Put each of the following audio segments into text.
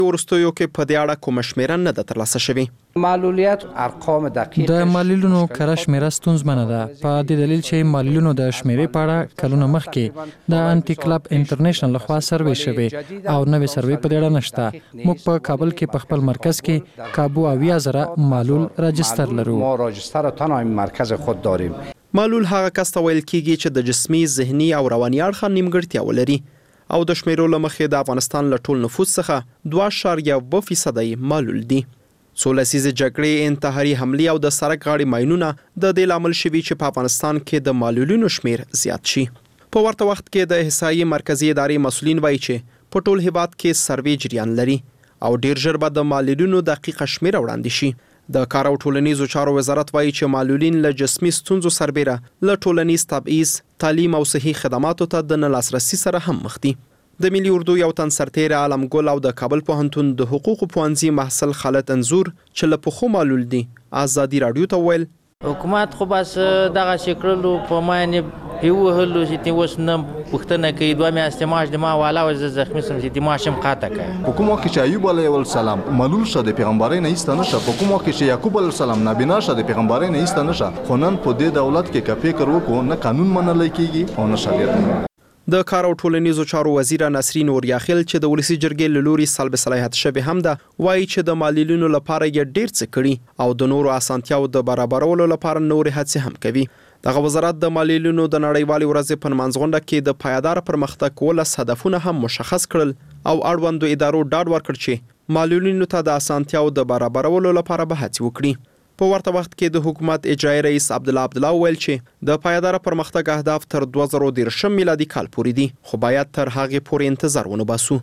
وروستیو کې په دې اړه کومه شمیره نه ده ترلاسه شوې. معلولیت ارقام دقیق د معلولینو کره شمیره ستونزمنه ده په دې دلیل چې معلولینو د شمیرې په اړه کلونه مخکې د انټي کلب انټرنیشنل لخوا سروې شوې او نوې سروې په دې اړه نشته. موږ په کابل کې په خپل مرکز کې کابو 80,000 معلول راجستر لرو. ما راجستر تنها مرکز خود داریم. معلول هغه کس ته ویل کیږي چې د جسمي، ذهني او رواني اړخه نیمګړتیا ولري او د شمیرو له مخې د افغانستان له ټول نفوس څخه 2.2% معلول دي. څو لسیزې جګړې، انتحاري حملې او د سړک غاړې ماینونه د دې لامل شوي چې په افغانستان کې د معلولینو شمیر زیات شي. په ورته وخت کې د احصایې مرکزی ادارې مسؤلین وایي چې په ټول هیواد کې سروې جریان لري او ډیر ژر به د معلولینو دقیقه شمیره وړاندې شي. د کار او ټولنیزو چارو وزارت وایي چې معلولین له جسمي ستونزو سربېره له ټولنیز تبعیض، تعلیم او صحي خدماتو ته د نه لاسرسي سره هم مخ دي. د ملي اردو یو تن سرتیر عالم ګل او د کابل پوهنتون د حقوقو پوهنځي محصل خالد انزور چې له پخو معلول دي ازادي رادیو ته ویل حکومت خو بس دغه شکرلو په معنی پیوهلو چې تی وس نه پښتنه کوي دوه میاشتې ماش د ما والا او زخمی سم چې ماشم قاطه کوي. په کوم وخت چې ایوب علیه السلام معلول شو د پیغمبري نه ایست نشه، په کوم وخت چې یعقوب علیه السلام نابینا شو د پیغمبري نه ایست نشه، خو نن په دې دولت کې کفي کړو کو نه قانون منل کیږي او نه شریعت. د کار او ټولنیزو چارو وزیر نسرین اوریاخیل چې د ولسی جرګې له لوري سلب صلاحیت شوی هم ده وایي چې د معلولینو لپاره یې ډیر څه کړي او د نورو اسانتیاو د برابرولو لپاره نورې هڅې هم کوي. دغه وزارت د معلولینو د نړیوالې ورځې په منځغونډه کې د پایدار پرمختګ کولو هدفونه هم مشخص کړل او اړوندو ادارو ډاډ ورکړ چې معلولینو ته د اسانتیاو د برابرولو لپاره به هڅې وکړي. په ورته وخت کې د حکومت اجرایي رئیس عبدالله ویل چې د پایدار پرمختګ اهداف تر 2013 میلادي کال پورې دي، خو باید تر هغه پورې انتظار ونه باسو.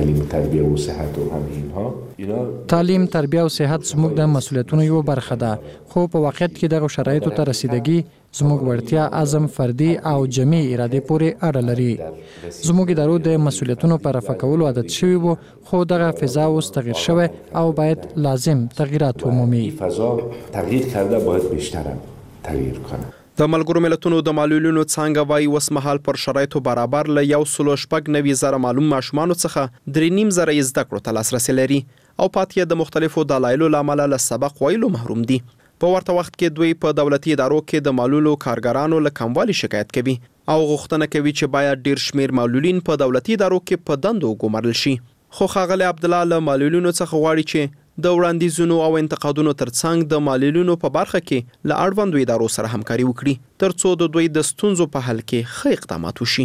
تعلیم، تربیه او صحت زموږ د مسولیتونو یو برخه ده، خو په واقعیت کې دغه شرایطو ته رسیدګي زموږ وړتیا، عزم، فردي او جمعي اراده پورې اړه لري. زموږ ادارو د مسولیتونو پر رفع کولو عادت شوی وو، خو دغه فضا اوس تغییر شوی او باید لازم تغییرات ومومي. تغییر کرده باید بیشتر تغییر کنه. د ملګرو ملتونو د معلولینو څنګه وایي اوس مهال پر شرایطو برابر له 1.9 معلوم ماشومانو څخه 3.5 زده کړو ته لاسرسي لري او پاتې د مختلفو دلایلو لامل له سبق ویلو محروم دي. په ورته وخت کې دوی په دولتي ادارو کې د معلولو کارګرانو له کموالي شکایت کوي او غوښتنه کوي چې باید ډیر شمیر معلولین په دولتي ادارو کې په دندو وګمارل شي. خو ښاغلی عبدالله له معلولینو څخه غواړي چې د وړاندیزونو او انتقادونو ترڅنګ د معلولینو په برخه کې له اړوندو ادارو سره همکاري وکړي ترڅو د دوی د ستونزو په حل کې ښه اقدامات وشي.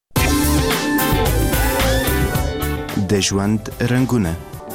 د ژوند رنګونه.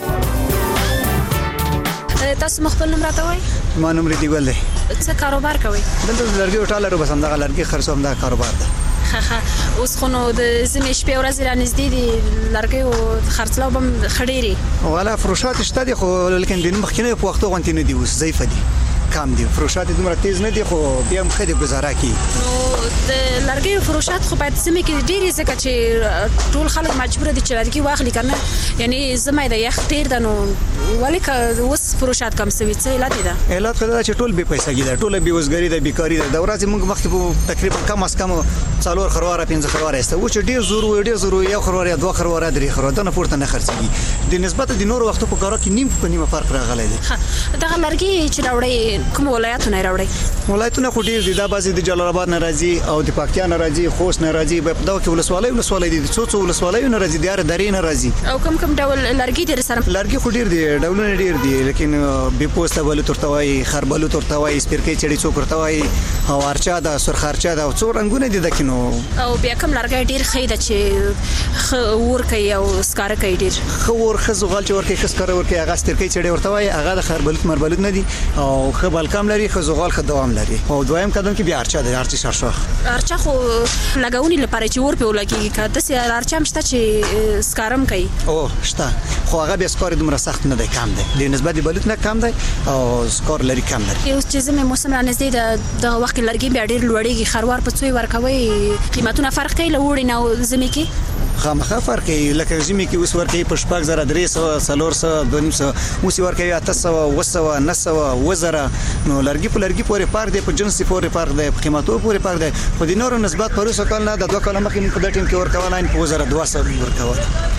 تاسو مخبل نوم راته وای؟ ما نوم ریدی ګل دی. څه کاروبار کوي؟ دلته لرګي ټالرو بس همدغه لرګي خرڅوم، دا کاروبار ده. اوس خو نو د زمې شپې ورځې رانږدې دي، لرګي او خرڅلاو به هم ښه ډېرې والا فروشات شته دي، خو لیکن د مخکینیو په وختو غوندې نه دي، اوس ضعیفه دي، کم دي. فروشات دومره تیز نه دي، خو بیا هم ښه دي، ګزاره کوي. نو د لرګیو فروشات خو باید زمې کې ډېرې، ځکه چې ټول خلک مجبور دي چې لرګي واخلي که نه، یعنې زمې د یخ ډېر ده. نو ولې که اوس فروشات کم سوي، څه علت یې ده؟ علت خو دا چې ټول بې پیسګي ده، ټوله بېوزګري ده، بیکاري ده. د ورځې موږ مخکې به تقریبا کم از کم 4 خرواره 5 خرواره ایسته، و چې ډېر زور و، ډېر زور و، 1 خرواره یا 2 خرواره 3 خرواره دنه پورته نه خرڅېږي. د نسبت د نورو وختو په کارو کې نیم په نیمه فرق راغلی دی. دغه لرګي چې راوړئ کوم ولایتونه یې راوړئ؟ ولایتونه خو ډېر دي، دا بعضې د جلال آباد نه راځي او د پکتیا نه راځي، خوست نه راځي، په دغه کې ولسوالۍ دي، څو ولسوالیو نه راځي، د هرې درې نه راځي. او کوم ډول لرګي دي سره؟ لرګي خو ډېر دي، ډولونه ډېر دي، لیکن بې پوسته بلوط ورته وایي، خر بلوط ورته وایي، سپرکۍ چړې څوک ورته وایي، او ارچا ده، سرخ ارچا ده، او څو رنګونه دي دکې. نو او بیا کوم لرګی ډېر ښه ده چې ور کوي او ښکاره کوي؟ ډېر ښه ور، ښه زغال چې ور کوي، ښه ښکاره ور کوي، هغه سپرکۍ چړې ورته وایي، هغه د خر بلوط مربلوط نه دي، او ښه بلکام لري، ښه زغال، ښه دوام لري. او دویم قدم کې بیا ارچا ده، ارچي شرشاخ. ارچا خو لګونې لپاره چې ور پې ولګېږي، که داسې ارچا هم شته چې ښکاره هم کوي؟ او شته، خو هغه بیا ښکار دومره سخت نه دی، کم دی، د نسبت د بلوط نه کم دی او ښکار لري کم لري. اوس چې زمې موسم رانږدې ده، دغه وخت کې لرګي بیا ډېر لوړېږي، خروار په څو یې ورکوئ؟ قیمتونه فرق کوي له اوړي نه او زمې کې؟ خامخا فرق کوي، لکه ژمي کې اوس ورکوي په 6,000 300 400 2,500، اوس یې ورکوي 800 900 900 1000. نو لرګي په لرګي پورې فرق دی، په جنس پورې فرق دی، په قیمتو پورې فرق دی. خو د نورو نسبت په 200 کال نه د 2 کال مخکې په دې ټیم کې ورکول نه په 1200 ورکول.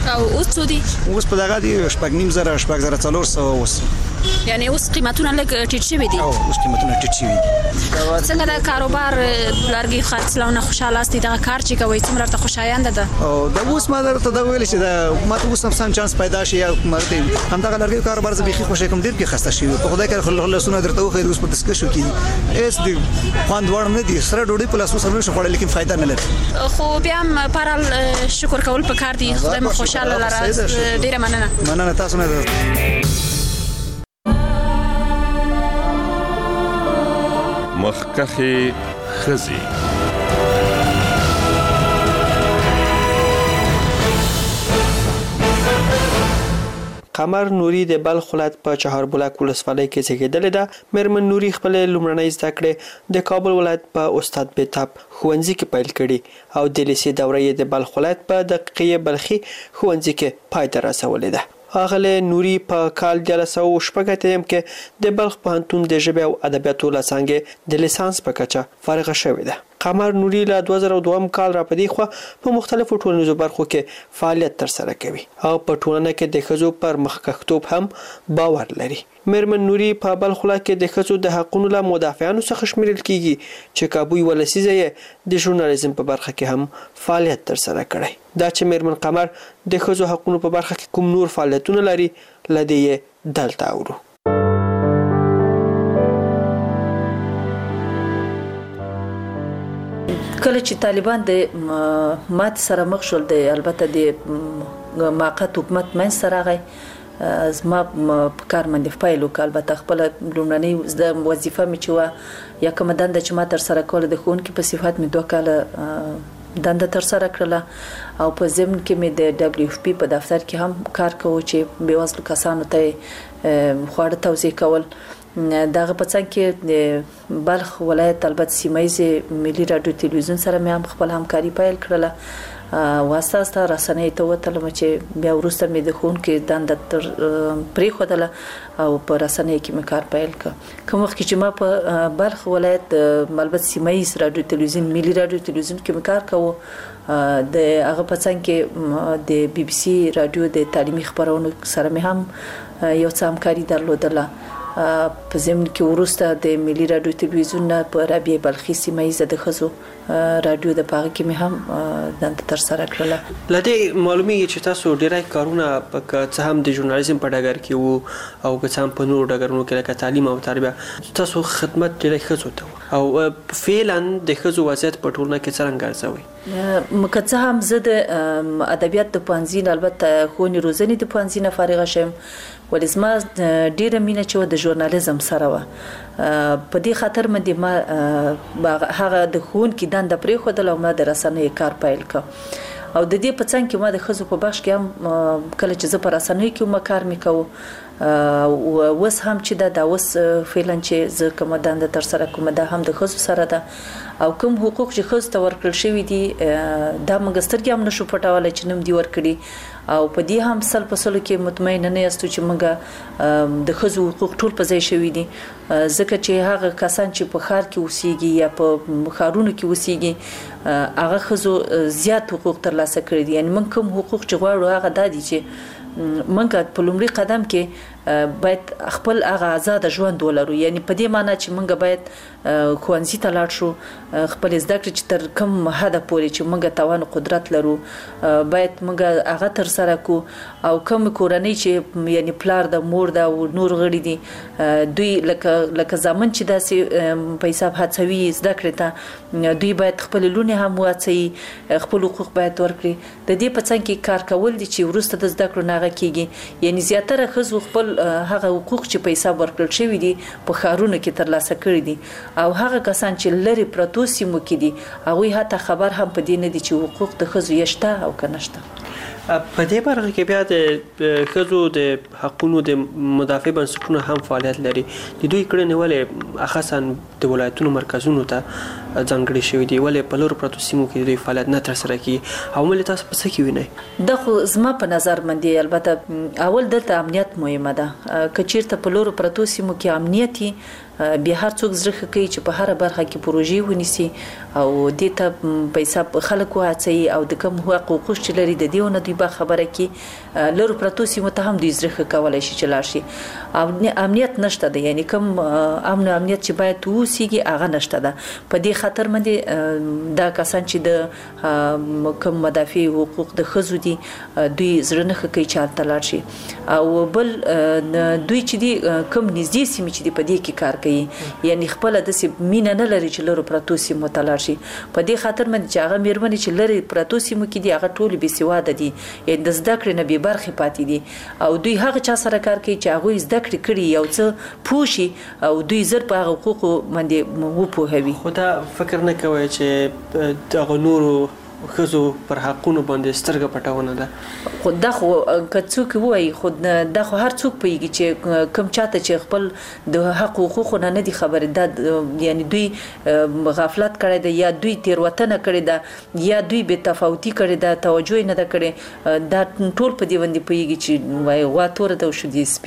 او اوس څو دي؟ اوس په دغه دی 8,500 4,400 اوس یعنی اوس قیمتونه لږ ټیټ شوي دي. او اوس قیمتونه ټیټ شوي دي. څنګه د کاروبار لرګي خرڅلاونه خوشاله استي دغه کار چې کوي څومره ته خوشایند ده؟ او دا اوس ما درته دا ویل چې دا ما ته اوس هم چانس پیدا شي یا مرته هم دغه لرګي کاروبار زه به خوشی کوم ډیر کې خسته شي په خدای کار خلک سونه درته وخی اوس په دسکشو کې ایس دی خوند وړ نه دي سره ډوډۍ په لاسو سره نشو خوړل لیکن فائدہ نه لري. خو بیا هم پرال شکر کول پکار دي. خدای مو خوشاله لره. ډیره مننه تاسو نه. مخکخي خزي قمر نوري د بلخ ولایت په چهاربلک ولسوالۍ کې زیږیدلې ده. میرمن نوري خپل لومړنۍ زده کړې د کابل ولایت په استاد بیتاب ښوونځي کې پیل کړي او د لیسې دوره یې د بلخ ولایت په دقیقه بلخي ښوونځي کې پای ته رسولې ده. اغله نوري په کال 1980 کې د بلخ پوهنتون د ژبې او ادبیاتو څانګې د لیسانس په کچه فارغه شوې ده. قمر نوري له 2002 کال را پدې خو په مختلفو ټولنیزو برخو کې فعالیت تر سره کوي او په ټولنه کې د ښځو پر مخکښتوب هم باور لري. میرمن نوري په بلخ ولایت کې د ښځو د حقوقو له مدافعانو څخه شمیرل کیږي چې کابوی ولسیزه د ژورنالیزم په برخه کې هم فعالیت تر سره کړي. دا چې میرمن قمر د ښځو حقوقو په برخه کې کوم نور فعالیتونه لري لدی دلته اورو. کله چې طالبان د مات سره مخ شول د البته د موقت حکومت من سره غي زما کار باندې فایل وکړ. البته خپل لومړنۍ د وظیفه می چې یا کوم دنده چې ما تر سره کول د خونکې په صفات می 2 کاله دنده تر سره کړله او په ضمن کې می د دبليو اف پی په دفتر کې هم کار کوم چې بیوزلو کسانو ته خواړه توزیع کول. دغه په څنګ کې د بلخ ولایت البته سیمایي ملي رادیو تلویزیون سره مې هم خپل همکاري پیل کړله. واسطه رسنۍ ته وتلم چې بیا ورسته مې د خون کې دنده تر پرې خدله او په رسنۍ کې مې کار پیل کړ. کوم وخت چې ما په بلخ ولایت البته سیمایي رادیو تلویزیون ملي رادیو تلویزیون کې مې کار کوم د هغه په څنګ کې د بي بي سي رادیو د تعلیمي خبرونو سره مې هم یو څه همکاري درلودله. په ضمن کې ورسته د ملي رادیو تلویزیون په رابعه بلخي سیمایي د خزو رادیو د پاغه کې مې هم دنده تر سره کړله. لدې معلومیږي چې تاسو ډیری کارونه په څه هم د ژورنالیزم په ډګر کې وو او که څه هم په نورو ډګرونو کې لکه تعلیم او تربیه تاسو خدمت ډیری خزو ته او فعلا د خزو وضعیت په ټولنه کې څنګه ارزوي؟ مکه هم زه د ادبیات د پوهنځي البته خونی روزنی د پوهنځي نه فارغ شوم ولې زما ډیره مینه چې د ژورنالیزم سره و په دې خاطر مې ما هغه د خون کې دنده پرې خدل او ما د رسنۍ کار پیل ک او د دې په څنګ کې ما د خزو په بخش کې هم کله چې زه په رسنۍ کې ما کار میکاو وس هم چې دا وس فعلا چې زه کوم دنده تر سره کوم دا هم د خزو سره ده او کوم حقوق چې خزو ته ورکړل شوی دي دا موږ سترګې هم نشو پټولای چې نم دی ورکړي او په دې هم سل په سلو کې مطمئن نه یاستو چې موږ د خزو حقوق ټول په ځای شوی دي ځکه چې هغه کسان چې په ښار کې اوسېږي یا په ښارونو کې اوسېږي هغه خزو زیات حقوق ترلاسه کړي دي. یعنی موږ کوم حقوق چې غواړو هغه د دي چې منګه په لومړي قدم کې باید خپل هغه آزاد ژوند ولرو. یعنی په دې معنی چې منګه باید ښوونځي ته لاړ شو خپل زده کړې چې تر کوم حد پورې چې منګه توان قدرت لرو باید منګه هغه تر سره کو او کوم کورنۍ چې یعنی پلار د مور د نور غړي دي دوی لکه ځامن چې داسې پیسې هڅوي زده کړې ته دوی باید خپل لونه هم واڅي خپل حقوق باید ورکړي. د دې په څنګ کې کار کول دي چې ورسته د زده کړو نه کیږي. یعنی زیاتره خزو خپل هغه حقوق چې پیسې ورکړل شوی دي په خارونو کې ترلاسه کړی دي او هغه کسان چې لری پروتو سیمو کې دي هغه هته خبر هم په دې نه دي چې حقوق د خزو یشته او کنهشته. په دې برخه کې بیا د خزو د حقوقو د مدافع بنسټونو هم فعالیت لري. د دوی کړنې ولې اخصا د ولایتونو مرکزونو ته ځانګړي شوی دی ولې په لور پروتو سیمو کې دوی فعالیت نه تر سره کوي او ملي تاسو په څه کې وینئ؟ د خو زما په نظر باندې البته اول دلته امنیت مهمه ده. کچیرته په لور پروتو سیمو کې امنیتي بیا هر څوک زړه کوي چې په هر برخه کې پروژې ونیسي او دې ته پیسې خلک واچي او د کوم حقوق چې لري د دیونه دوی به خبره کې لرو پرتو سیمه ته هم دوی زړه کولای شي چې لاړ شي امنیت نشته ده یعنی کوم امنیت چې باید وسیږي هغه نشته ده په دې خاطر باندې دا کسان چې د کوم مدافع حقوق د خزو دي دوی زړه نه کوي چې لاړ شي او بل دوی چې دي کوم نږدې سیمه چې په دې کې کار کوي یعنی خپل د مینه نه لري چې لرو پرتو سیمه ته لاړ شي په دې خاطر باندې چې هغه میرمنې چې لري پرتو سیمه کې دي هغه ټول بي سواده دي یعنی د زده کړې نه به برخه پاتې دي او دوی هغه چا سره کار کوي چې هغه زده کړې کړي یو څه پوښي او دوی زر په حقوق باندې وپوهوي خو دا فکر نه کوي چې دغه نورو خزو پر حقونو باندې سترګه پټونه ده خو دا خو کڅوک وای خو دا خو هر څوک پیږي چې کم چاته چې خپل د حقوقو نه دي خبره ده یعنی دوی غفلت کړي ده یا دوی تیروتنه کړي ده یا دوی به تفاوتي کړي ده توجه نه ده کړي دا ټول په دې باندې پیږي چې وای وا تور ده شو دي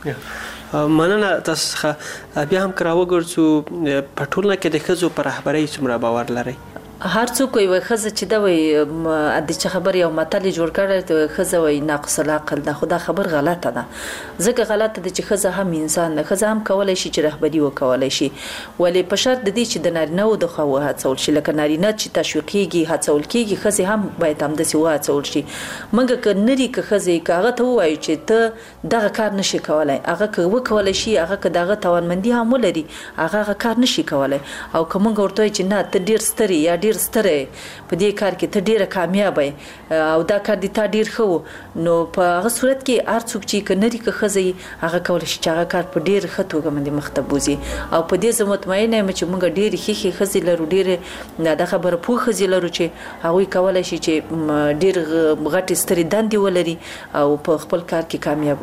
سپینې مننه تاسو بیا هم کراوه ګرځو په ټولنه کې د خزو پر رهبرۍ څومره باور لري هر څوک وي خزه چې دا وي د چا خبر یو متل جوړ کړی ته خزه وي ناقص العقل دا خدا خبر غلطه ده ځکه غلطه ده چې خزه هم انسان ده خزه هم کولای شي چې رهبری وکولای شي ولې په شرط د دې چې د نارینه او د خو هڅول شي لکه نارینه چې تشویقيږي هڅول کیږي خزه هم باید هم د سیوا هڅول شي منګه ک نری ک خزه کاغه ته وایي چې ته دغه کار نشي کولای هغه ک وکولای شي هغه ک دغه توانمندي هم ولري هغه کار نشي کولای او کومه ورته چې نه ته ډیر ستري یا ډیر ستره په دې کار کې ته ډیره کامیاب او دا کار دي تا ډیر خو نو په هغه صورت کې هر څوک چې کنري که خزي هغه کول شي چې هغه کار په ډیر خطوګه باندې مختبوزي او په دې زه مطمئنه یم چې موږ ډیر خخي خزي لرو ډیر دا خبره پوه خزي لرو چې هغه کولای شي چې ډیر غټي ستري دندې ولري او په خپل کار کې کامیاب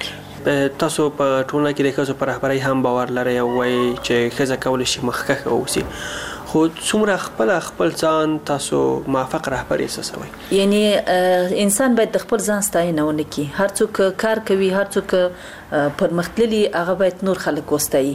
اوسي تاسو په ټولنه کې د خزو پر رهبرۍ هم باور لرئ او وایي چې خزه کولای شي مخکخ اوسي خو څومره خپل ځان تاسو موافق رهبر احساسوي یعنی انسان باید د خپل ځان ستاینه ونه کړي هر څوک کار کوي هر څوک پرمختللی هغه باید نور خلک وستایي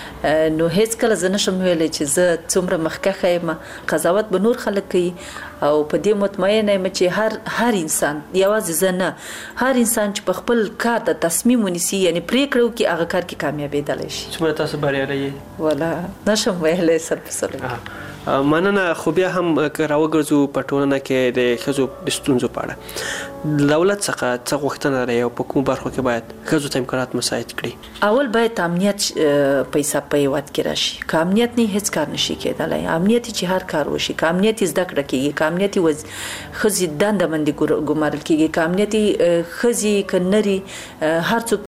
نو هیڅ کله زه نشم ویلی چې زه څومره مخکخه یم قضاوت به نور خلک کوي او په دې مطمئنه یم چې هر انسان یوازې زه نه هر انسان چې په خپل کار د تصمیم ونیسي یعنی پریکړه وکړي هغه کار کې کامیابېدلی شي څومره تاسو بریالي یې ولا نشم ویلی سر مننه خو بیا هم راوګرځو په ټولنه کې د ښځو د ستونزو په اړه دولت څخه څه غوښتنه لري او په کومو برخو کې باید ښځو ته امکانات مساعد کړي اول باید امنیت پیسې په هیواد کې راشي که امنیت نه هیڅ کار نشي کېدلی امنیت چې هر کار وشي که امنیت زده کړه کېږي که امنیت ښځې دنده باندې ګمارل کېږي که امنیت ښځې که نري هر څوک